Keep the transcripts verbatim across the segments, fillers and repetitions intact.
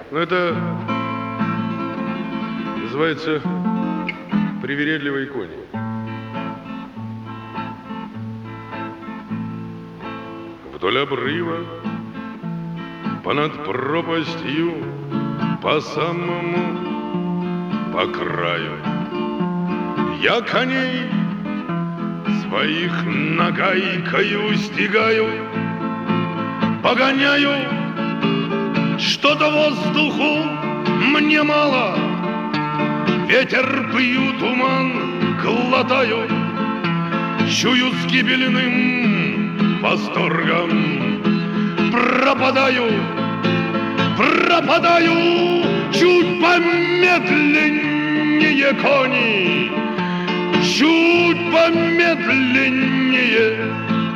Ну, это называется привередливые кони. Вдоль обрыва, понад пропастью, по самому, по краю, я коней своих нагайкою стигаю, погоняю, что-то воздуху мне мало, ветер пью, туман глотаю, чую с гибельным восторгом, пропадаю, пропадаю, чуть помедленнее кони, чуть помедленнее.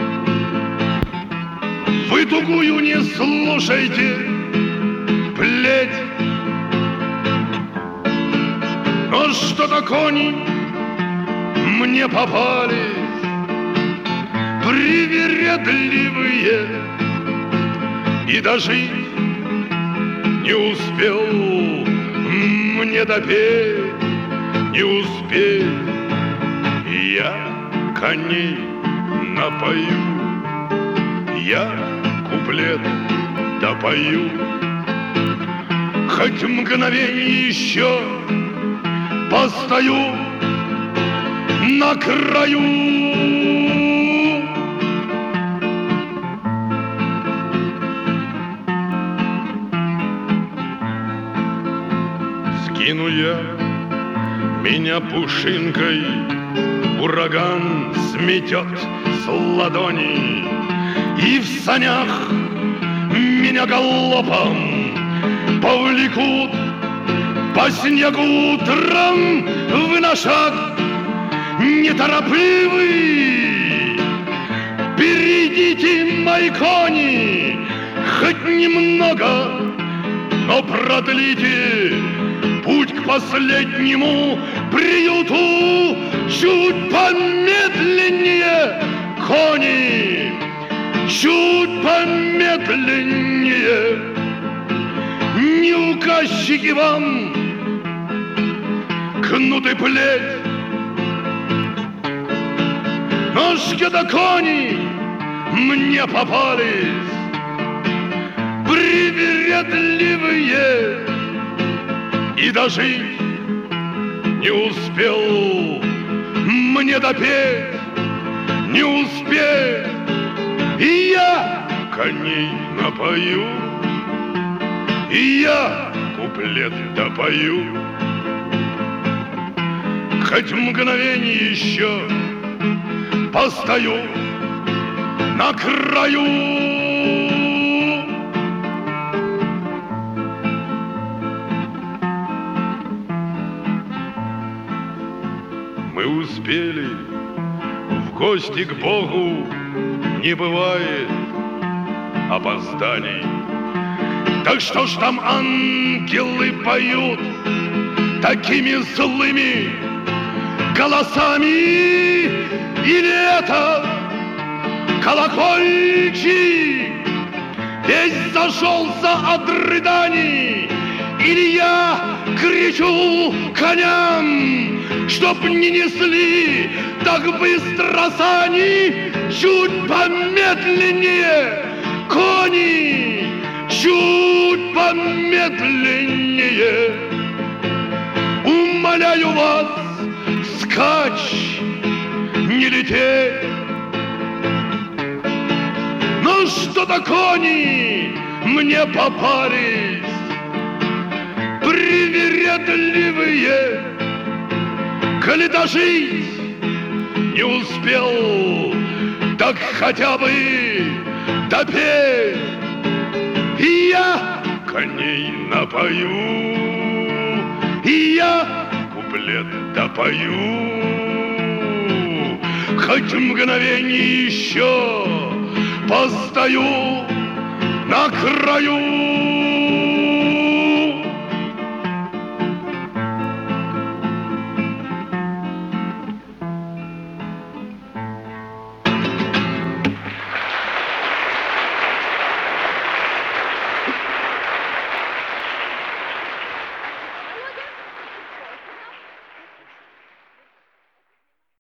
Вы тугую не слушайте, плеть. Но что-то кони мне попались привередливые, и дожить не успел мне допеть, не успеть. Я коней напою, я куплет допою, хоть мгновенье еще постою на краю. Скину я меня пушинкой, ураган сметет с ладони, и в санях меня галопом повлекут по снегу утром в наш шаг неторопливый. Перейдите, мои кони, хоть немного, но продлите путь к последнему приюту. Чуть помедленнее, кони, чуть помедленнее. Не указчики вам кнут и плеть, ножки-то кони мне попались привередливые, и дожить не успел мне допеть, не успеть. И я коней напою, и я куплет допою, хоть мгновенье еще постою на краю. Мы успели в гости к Богу, не бывает опозданий. Так что ж там ангелы поют такими злыми голосами? Или это колокольчик весь зашелся от рыданий? Или я кричу коням, чтоб не несли так быстро сани? Чуть помедленнее, кони, чуть помедленнее. Умоляю вас, вскачь, не лететь. Но что-то кони мне попались привередливые. Коли дожить не успел, так хотя бы допеть. И я коней напою, и я куплет допою, хоть мгновенье еще постою на краю.